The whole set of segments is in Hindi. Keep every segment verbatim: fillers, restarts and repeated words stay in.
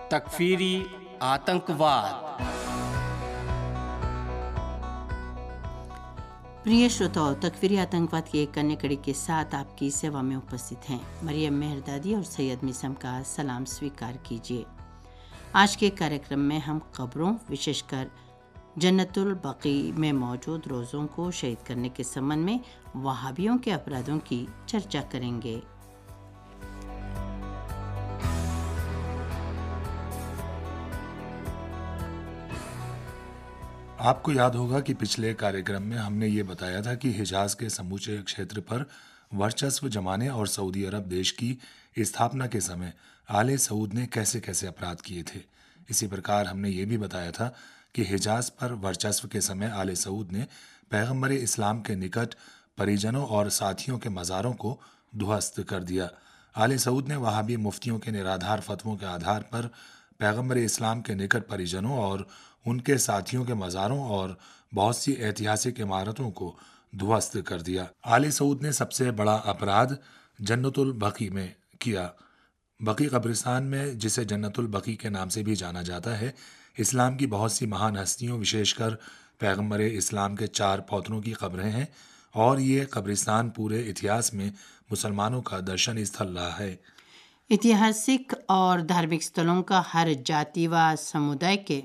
तकफीरी आतंकवाद। प्रिय श्रोताओं, तकफीरी आतंकवाद की एक अन्य कड़ी के साथ आपकी सेवा में उपस्थित हैं मरियम मेहरदादी और सैयद मिसम का सलाम स्वीकार कीजिए। आज के कार्यक्रम में हम कब्रों, विशेषकर जन्नतुल बकी में मौजूद रोज़ों को शहीद करने के संबंध में वहाबियों के अपराधों की चर्चा करेंगे। आपको याद होगा कि पिछले कार्यक्रम में हमने ये बताया था कि हिजाज के समूचे क्षेत्र पर वर्चस्व जमाने और सऊदी अरब देश की स्थापना के समय आले सऊद ने कैसे कैसे अपराध किए थे। इसी प्रकार हमने ये भी बताया था कि हिजाज पर वर्चस्व के समय आले सऊद ने पैगंबर इस्लाम के निकट परिजनों और साथियों के मज़ारों को ध्वस्त कर दिया। आले सऊद ने वहाबी मुफ्तियों के निराधार फतवों के आधार पर पैगंबर इस्लाम के निकट परिजनों और उनके साथियों के मज़ारों और बहुत सी ऐतिहासिक इमारतों को ध्वस्त कर दिया। आले सऊद ने सबसे बड़ा अपराध जन्नतुल बकी में किया। बकी कब्रिस्तान में, जिसे जन्नतुल बकी के नाम से भी जाना जाता है, इस्लाम की बहुत सी महान हस्तियों, विशेषकर पैगंबर इस्लाम के चार पौत्रों की कब्रें हैं और ये कब्रिस्तान पूरे इतिहास में मुसलमानों का दर्शन स्थल रहा है। ऐतिहासिक और धार्मिक स्थलों का हर जाति व समुदाय के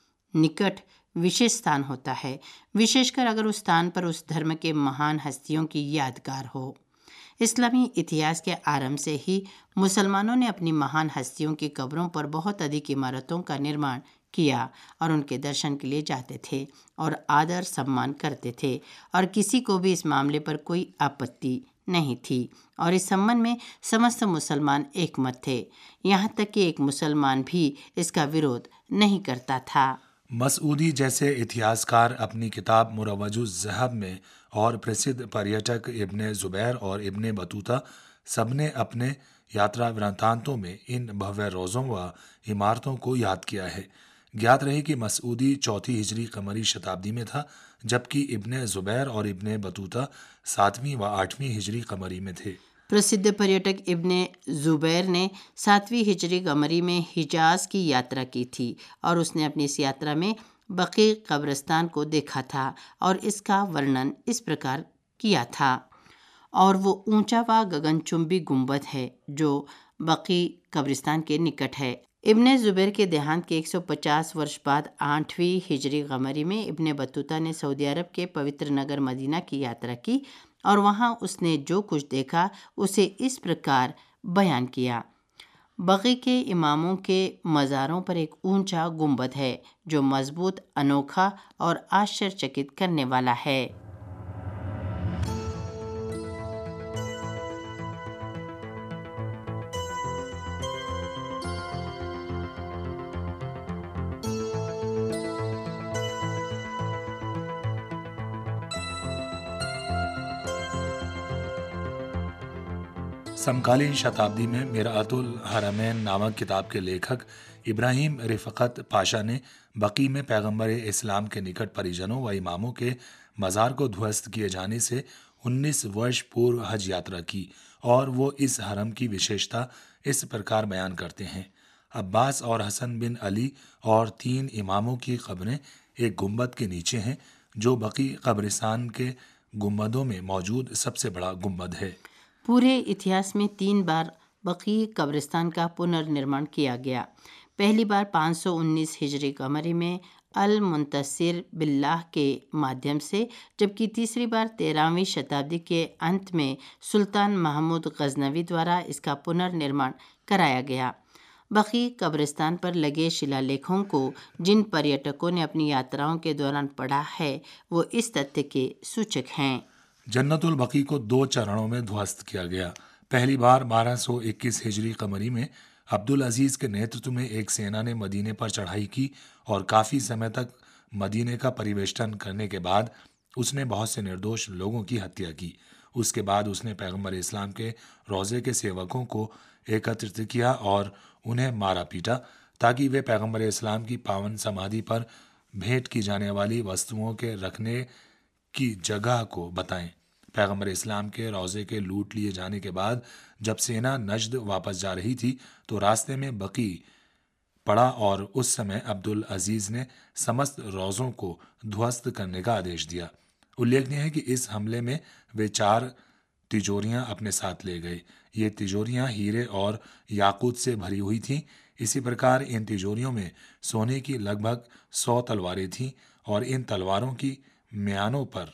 निकट विशेष स्थान होता है, विशेषकर अगर उस स्थान पर उस धर्म के महान हस्तियों की यादगार हो। इस्लामी इतिहास के आरंभ से ही मुसलमानों ने अपनी महान हस्तियों की कब्रों पर बहुत अधिक इमारतों का निर्माण किया और उनके दर्शन के लिए जाते थे और आदर सम्मान करते थे, और किसी को भी इस मामले पर कोई आपत्ति नहीं थी और इस संबंध में समस्त मुसलमान एकमत थे। यहाँ तक कि एक मुसलमान भी इसका विरोध नहीं करता था। मसूदी जैसे इतिहासकार अपनी किताब मुरवजुज़ ज़हब में और प्रसिद्ध पर्यटक इब्ने ज़ुबैर और इब्ने बतूता सबने अपने यात्रा वृत्तांतों में इन भव्य रोज़ों व इमारतों को याद किया है। ज्ञात रहे कि मसूदी चौथी हिजरी कमरी शताब्दी में था, जबकि इब्ने ज़ुबैर और इब्ने बतूता सातवीं व आठवीं हिजरी कमरी में थे। प्रसिद्ध पर्यटक इब्ने ज़ुबैर ने सातवीं हिजरी कमरी में हिजाज की यात्रा की थी और उसने अपनी इस यात्रा में बकी कब्रिस्तान को देखा था और इसका वर्णन इस प्रकार किया था। और वो ऊंचा व गगनचुंबी गुंबद है जो बकी कब्रिस्तान के निकट है। इब्ने ज़ुबैर के देहांत के एक सौ पचास वर्ष बाद आठवीं हिजरी कमरी में इब्ने बतूता ने सऊदी अरब के पवित्र नगर मदीना की यात्रा की और वहाँ उसने जो कुछ देखा उसे इस प्रकार बयान किया। बकी के इमामों के मज़ारों पर एक ऊंचा गुंबद है जो मजबूत, अनोखा और आश्चर्यचकित करने वाला है। समकालीन शताब्दी में मिराअतुल हरमैन नामक किताब के लेखक इब्राहिम रिफ़क़त पाशा ने बकी में पैगंबर इस्लाम के निकट परिजनों व इमामों के मज़ार को ध्वस्त किए जाने से उन्नीस वर्ष पूर्व हज यात्रा की और वो इस हरम की विशेषता इस प्रकार बयान करते हैं। अब्बास और हसन बिन अली और तीन इमामों की कब्रें एक गुंबद के नीचे हैं, जो बकी कब्रिस्तान के गुंबदों में मौजूद सबसे बड़ा गुंबद है। पूरे इतिहास में तीन बार बकी कब्रिस्तान का पुनर्निर्माण किया गया। पहली बार पाँच सौ उन्नीस हिजरी कमरी में अल मुंतसिर बिल्लाह के माध्यम से, जबकि तीसरी बार तेरहवीं शताब्दी के अंत में सुल्तान महमूद गजनवी द्वारा इसका पुनर्निर्माण कराया गया। बकी कब्रिस्तान पर लगे शिलालेखों को जिन पर्यटकों ने अपनी यात्राओं के दौरान पढ़ा है वो इस तथ्य के सूचक हैं। जन्नतुल बकी को दो चरणों में ध्वस्त किया गया। पहली बार बारह सौ इक्कीस हिजरी कमरी में अब्दुल अजीज के नेतृत्व में एक सेना ने मदीने पर चढ़ाई की और काफ़ी समय तक मदीने का परिवेष्टन करने के बाद उसने बहुत से निर्दोष लोगों की हत्या की। उसके बाद उसने पैगंबर इस्लाम के रोज़े के सेवकों को एकत्रित किया और उन्हें मारा पीटा ताकि वे पैगंबर इस्लाम की पावन समाधि पर भेंट की जाने वाली वस्तुओं के रखने की जगह को बताएं। पैगंबर इस्लाम के रोज़े के लूट लिए जाने के बाद जब सेना नजद वापस जा रही थी तो रास्ते में बकी पड़ा और उस समय अब्दुल अजीज ने समस्त रोज़ों को ध्वस्त करने का आदेश दिया। उल्लेखनीय है कि इस हमले में वे चार तिजोरियां अपने साथ ले गए। ये तिजोरियां हीरे और याकूत से भरी हुई थीं। इसी प्रकार इन तिजोरियों में सोने की लगभग सौ तलवारें थीं और इन तलवारों की म्यानों पर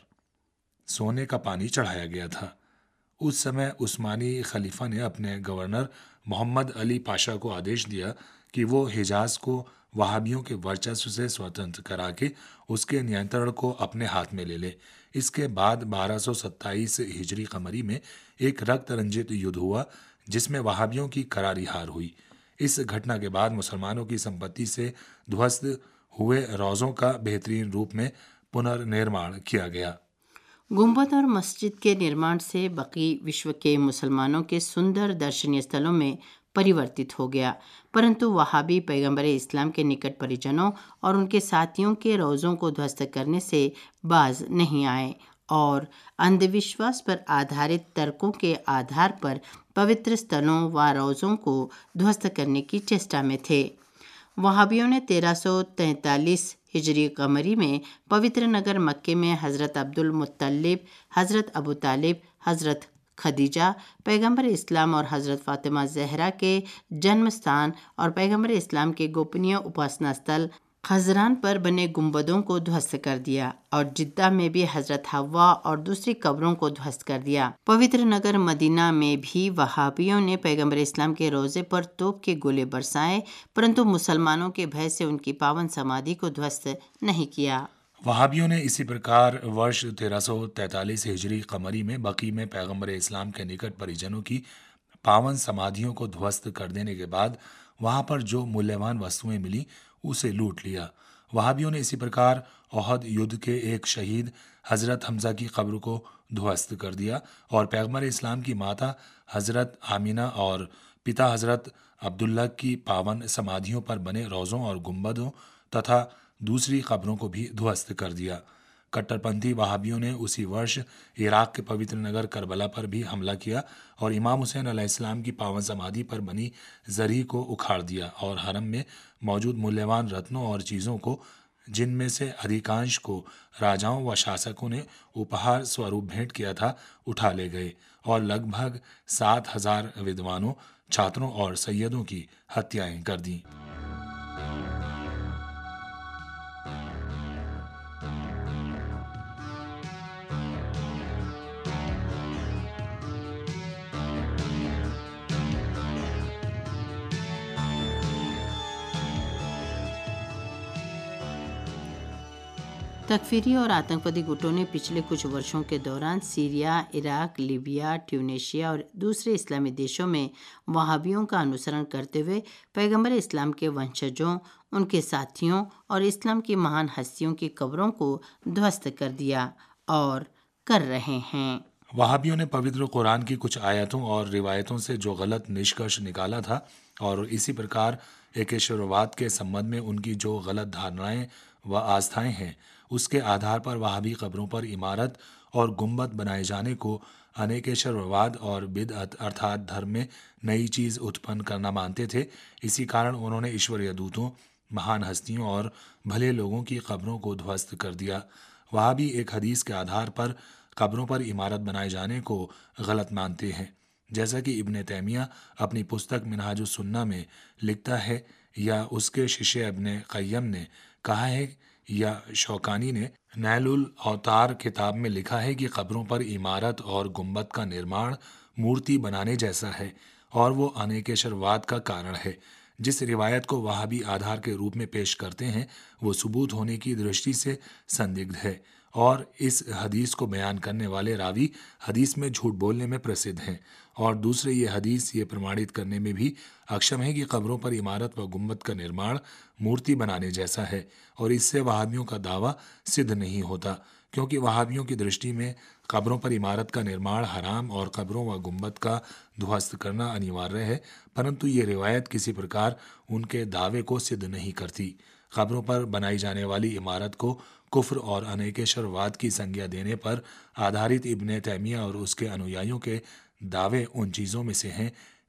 सोने का पानी चढ़ाया गया था। उस समय उस्मानी खलीफा ने अपने गवर्नर मोहम्मद अली पाशा को आदेश दिया कि वो हिजाज को वहाबियों के वर्चस्व से स्वतंत्र करा के उसके नियंत्रण को अपने हाथ में ले ले। इसके बाद बारह सौ सत्ताईस हिजरी कमरी में एक रक्त रंजित युद्ध हुआ जिसमें वहाबियों की करारी हार हुई। इस घटना के बाद मुसलमानों की संपत्ति से ध्वस्त हुए रोज़ों का बेहतरीन रूप में पुनर्निर्माण किया गया। गुंबद और मस्जिद के निर्माण से बकी विश्व के मुसलमानों के सुंदर दर्शनीय स्थलों में परिवर्तित हो गया, परंतु वहाबी पैगंबर इस्लाम के निकट परिजनों और उनके साथियों के रोज़ों को ध्वस्त करने से बाज नहीं आए और अंधविश्वास पर आधारित तर्कों के आधार पर पवित्र स्थलों व रोज़ों को ध्वस्त करने की चेष्टा में थे। वहाबियों ने तेरह सौ तैंतालीस हिजरी कमरी में पवित्र नगर मक्के में हज़रत अब्दुल मुत्तलिब, हज़रत अबू तालिब, हज़रत खदीजा, पैगंबर इस्लाम और हज़रत फ़ातिमा ज़हरा के जन्म स्थान और पैगंबर इस्लाम के गोपनीय उपासना स्थल खजरान पर बने गुंबदों को ध्वस्त कर दिया और जिद्दा में भी हज़रत हव्वा और दूसरी कब्रों को ध्वस्त कर दिया। पवित्र नगर मदीना में भी वहाबियों ने पैगंबर इस्लाम के रोज़े पर तोप के गोले बरसाए, परंतु मुसलमानों के भय से उनकी पावन समाधि को ध्वस्त नहीं किया। वहाबियों ने इसी प्रकार वर्ष तेरह सौ तैंतालीस हिजरी कमरी में बकी में पैगंबर इस्लाम के निकट परिजनों की पावन समाधियों को ध्वस्त कर देने के बाद वहां पर जो मूल्यवान वस्तुएं मिली उसे लूट लिया। वहाबियों ने इसी प्रकार ओहद युद्ध के एक शहीद हजरत हमजा की कब्र को ध्वस्त कर दिया और पैगंबर इस्लाम की माता हजरत आमिना और पिता हजरत अब्दुल्ला की पावन समाधियों पर बने रोज़ों और गुंबदों तथा दूसरी कब्रों को भी ध्वस्त कर दिया। कट्टरपंथी वहाबियों ने उसी वर्ष इराक के पवित्र नगर करबला पर भी हमला किया और इमाम हुसैन अलैहिस्सलाम की पावन समाधि पर बनी जरी को उखाड़ दिया और हरम में मौजूद मूल्यवान रत्नों और चीज़ों को, जिनमें से अधिकांश को राजाओं व शासकों ने उपहार स्वरूप भेंट किया था, उठा ले गए और लगभग सात हजार विद्वानों, छात्रों और सैयदों की हत्याएं कर दी। तकफीरी और आतंकवादी गुटों ने पिछले कुछ वर्षों के दौरान सीरिया, इराक, लीबिया, ट्यूनीशिया और दूसरे इस्लामी देशों में वहाबियों का अनुसरण करते हुए पैगंबर इस्लाम के वंशजों, उनके साथियों और इस्लाम की महान हस्तियों की कब्रों को ध्वस्त कर दिया और कर रहे हैं। वहाबियों ने पवित्र कुरान की कुछ आयतों और रिवायतों से जो गलत निष्कर्ष निकाला था और इसी प्रकार एकेश्वरवाद के संबंध में उनकी जो गलत धारणाएं व आस्थाएं हैं, उसके आधार पर वहाबी कब्रों पर इमारत और गुंबद बनाए जाने को अनेकेश्वरवाद और बिदअत अर्थात धर्म में नई चीज़ उत्पन्न करना मानते थे। इसी कारण उन्होंने ईश्वरीय दूतों, महान हस्तियों और भले लोगों की कब्रों को ध्वस्त कर दिया। वहाबी एक हदीस के आधार पर कब्रों पर इमारत बनाए जाने को गलत मानते हैं, जैसा कि इब्ने तैमिया अपनी पुस्तक मिनहाजुस सुन्ना में लिखता है या उसके शिष्य इब्ने क़य्यम ने कहा है या शौकानी ने नैलुल अवतार किताब में लिखा है कि कब्रों पर इमारत और गुंबद का निर्माण मूर्ति बनाने जैसा है और वो अनेकेश्वरवाद का कारण है। जिस रिवायत को वहाबी आधार के रूप में पेश करते हैं वो सबूत होने की दृष्टि से संदिग्ध है और इस हदीस को बयान करने वाले रावी हदीस में झूठ बोलने में प्रसिद्ध हैं और दूसरे ये हदीस ये प्रमाणित करने में भी अक्षम है कि कब्रों पर इमारत व गुंबद का निर्माण मूर्ति बनाने जैसा है और इससे वहाबियों का दावा सिद्ध नहीं होता, क्योंकि वहाबियों की दृष्टि में कब्रों पर इमारत का निर्माण हराम और कब्रों व गुंबद का ध्वस्त करना अनिवार्य है, परंतु ये रिवायत किसी प्रकार उनके दावे को सिद्ध नहीं करती। कब्रों पर बनाई जाने वाली इमारत को कुफ्र और अनेकेश्वरवाद की संज्ञा देने पर आधारित इब्ने तैमिया और उसके अनुयायियों के दावे उन चीज़ों में से हैं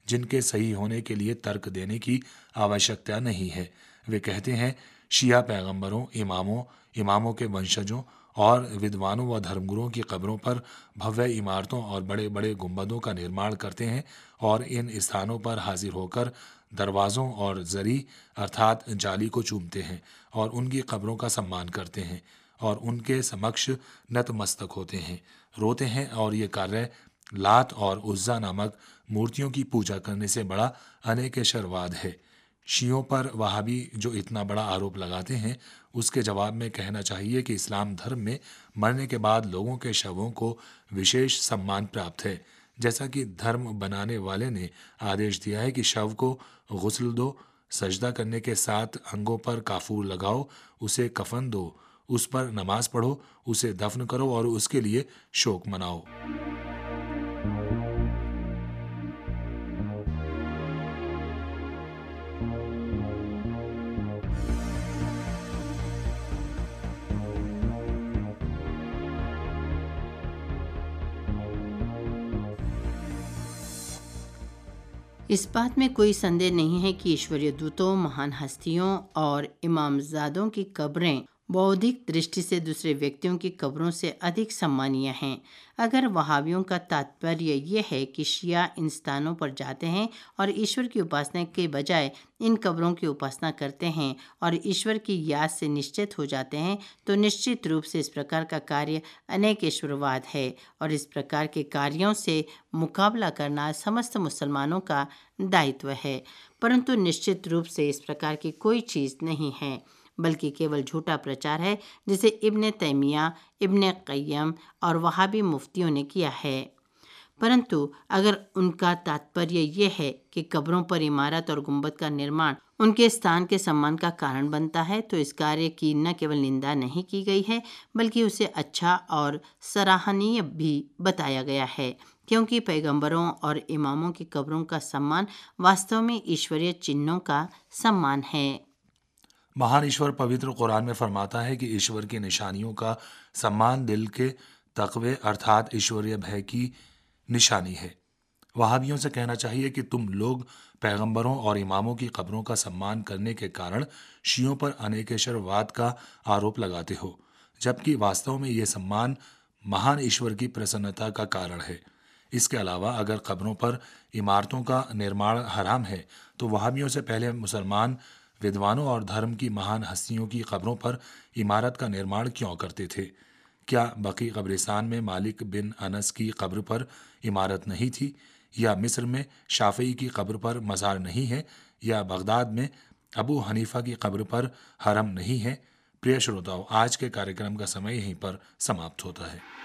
जिनके सही होने के लिए तर्क देने की आवश्यकता नहीं है। वे कहते हैं शिया पैगंबरों, इमामों, इमामों के वंशजों और विद्वानों व धर्मगुरुओं की कब्रों पर भव्य इमारतों और बड़े बड़े गुंबदों का निर्माण करते हैं और इन स्थानों पर हाजिर होकर दरवाज़ों और जरी अर्थात जाली को चूमते हैं और उनकी कब्रों का सम्मान करते हैं और उनके समक्ष नतमस्तक होते हैं, रोते हैं। और ये कार्य लात और उज्जा नामक मूर्तियों की पूजा करने से बड़ा अनेकेश्वरवाद है। शियों पर वहाबी जो इतना बड़ा आरोप लगाते हैं, उसके जवाब में कहना चाहिए कि इस्लाम धर्म में मरने के बाद लोगों के शवों को विशेष सम्मान प्राप्त है। जैसा कि धर्म बनाने वाले ने आदेश दिया है कि शव को गुस्ल दो, सजदा करने के साथ अंगों पर काफूर लगाओ, उसे कफन दो, उस पर नमाज पढ़ो, उसे दफन करो और उसके लिए शोक मनाओ। इस बात में कोई संदेह नहीं है कि ईश्वरीय दूतों, महान हस्तियों और इमामजादों की कब्रें बौद्धिक दृष्टि से दूसरे व्यक्तियों की कब्रों से अधिक सम्मानीय हैं। अगर वहाबियों का तात्पर्य यह है कि शिया इन स्थानों पर जाते हैं और ईश्वर की उपासना के बजाय इन कब्रों की उपासना करते हैं और ईश्वर की याद से निश्चित हो जाते हैं, तो निश्चित रूप से इस प्रकार का कार्य अनेकेश्वरवाद है और इस प्रकार के कार्यों से मुकाबला करना समस्त मुसलमानों का दायित्व है। परंतु निश्चित रूप से इस प्रकार की कोई चीज़ नहीं है, बल्कि केवल झूठा प्रचार है जिसे इब्ने तैमिया, इब्ने क़य्यम और वहाबी मुफ्तियों ने किया है। परंतु अगर उनका तात्पर्य यह है कि कब्रों पर इमारत और गुंबद का निर्माण उनके स्थान के सम्मान का कारण बनता है, तो इस कार्य की न केवल निंदा नहीं की गई है, बल्कि उसे अच्छा और सराहनीय भी बताया गया है, क्योंकि पैगंबरों और इमामों की कब्रों का सम्मान वास्तव में ईश्वरीय चिन्हों का सम्मान है। महान ईश्वर पवित्र कुरान में फरमाता है कि ईश्वर की निशानियों का सम्मान दिल के तक़वे अर्थात ईश्वरीय भय की निशानी है। वहाबियों से कहना चाहिए कि तुम लोग पैगंबरों और इमामों की कब्रों का सम्मान करने के कारण शियों पर अनेकेश्वरवाद का आरोप लगाते हो, जबकि वास्तव में ये सम्मान महान ईश्वर की प्रसन्नता का कारण है। इसके अलावा अगर कब्रों पर इमारतों का निर्माण हराम है, तो वहाबियों से पहले मुसलमान विद्वानों और धर्म की महान हस्तियों की कब्रों पर इमारत का निर्माण क्यों करते थे? क्या बकी कब्रिस्तान में मालिक बिन अनस की कब्र पर इमारत नहीं थी, या मिस्र में शाफई की कब्र पर मज़ार नहीं है, या बगदाद में अबू हनीफा की कब्र पर हरम नहीं है? प्रिय श्रोताओं, आज के कार्यक्रम का समय यहीं पर समाप्त होता है।